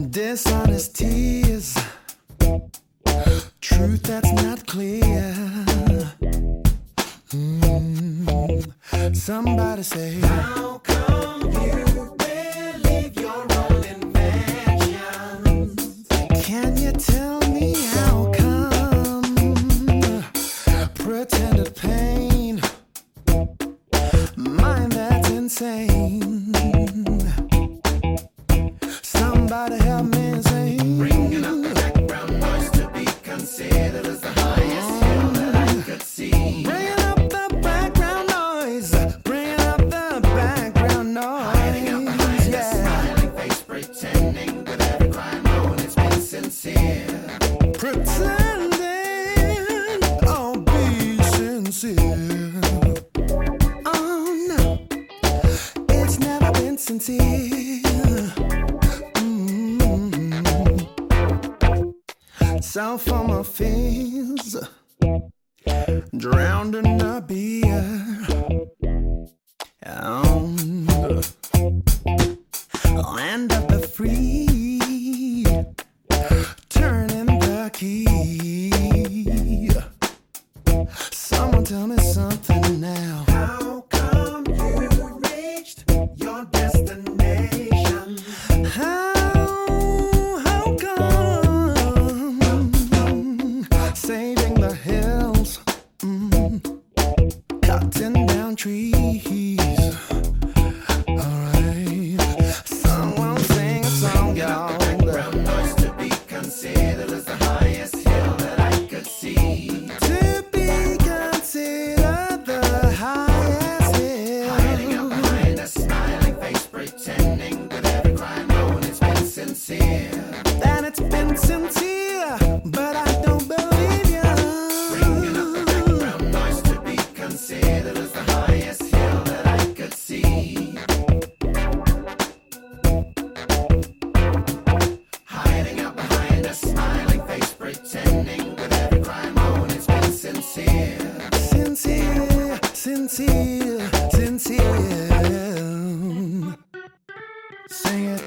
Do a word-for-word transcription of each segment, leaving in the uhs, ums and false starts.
Dishonesties, truth that's not clear. Mm. Somebody say, how come you believe your own inventions? Can you tell me how come? Pretended pain, mind that's insane. Somebody help me sing. Bringing up the background noise to be considered as the highest hill that I could see. Bringing up the background noise. Bringing up the background noise. Hiding up behind yeah. a smiling face, pretending with every crime known it's been sincere. Pretending, oh, be sincere. Oh no, it's never been sincere. South from my fears, drowned in a beer. Oh, land of the free, turning the key. Someone tell me something now. How come you reached your destination? How saving the hills, mm, cutting down trees. Alright, someone sing a song, y'all. Background noise to be considered as the highest hill that I could see. To be considered the highest hill. Hiding up behind a smiling face, pretending with every crime known it's been sincere. That it's been sincere, but I don't believe. Sincere, sincere, sincere. Sing it.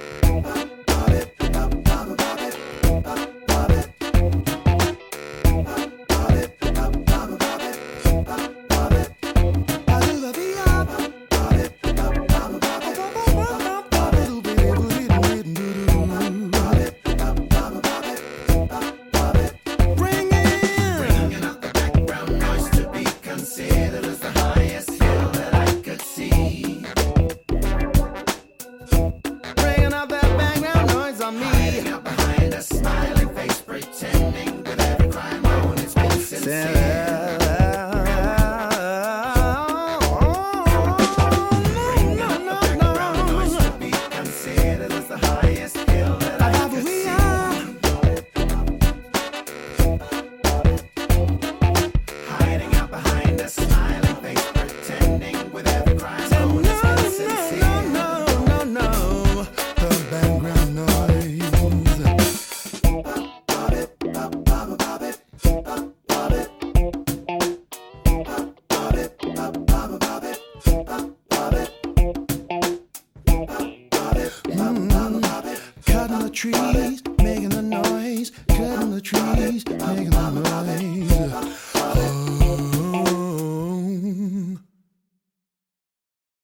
Trees, making the noise, cutting the trees, making the noise.